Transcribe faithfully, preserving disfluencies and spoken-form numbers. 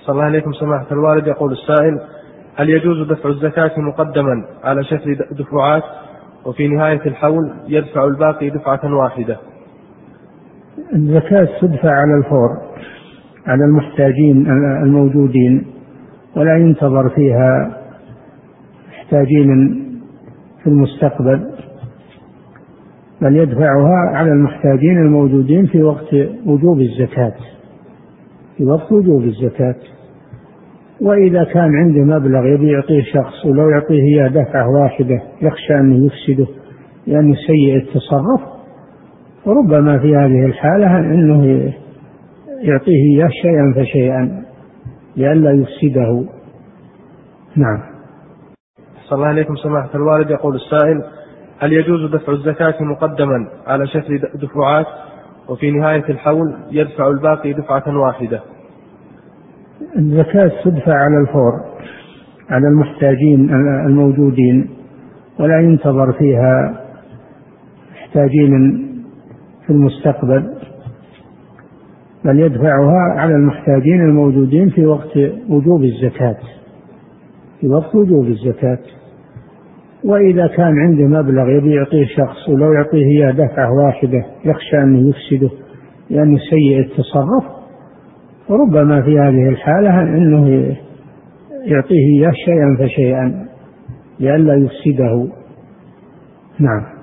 صلى الله عليكم سماحة الوالد. يقول السائل: هل يجوز دفع الزكاة مقدما على شكل دفعات وفي نهاية الحول يدفع الباقي دفعة واحدة؟ الزكاة تدفع على الفور على المحتاجين الموجودين، ولا ينتظر فيها محتاجين في المستقبل، بل يدفعها على المحتاجين الموجودين في وقت وجوب الزكاة في وقت وجوب الزكاة. وإذا كان عنده مبلغ يبي يعطيه شخص ولو يعطيه إياه دفعة واحدة يخشى أن يفسده لأنه سيء التصرف، فربما في هذه الحالة أنه يعطيه إياه شيئا فشيئا لئلا يفسده. نعم. صلى الله عليكم سماحة الوالد. يقول السائل: هل يجوز دفع الزكاة مقدما على شكل دفعات وفي نهاية الحول يدفع الباقي دفعة واحدة؟ الزكاة تدفع على الفور على المحتاجين الموجودين، ولا ينتظر فيها محتاجين في المستقبل، بل يدفعها على المحتاجين الموجودين في وقت وجوب الزكاة في وقت وجوب الزكاة. وإذا كان عنده مبلغ يبي يعطيه شخص ولو يعطيه إياه دفعة واحدة يخشى أن يفسده لأنه سيء التصرف، فربما في هذه الحالة أنه يعطيه إياه شيئا فشيئا لئلا يفسده. نعم.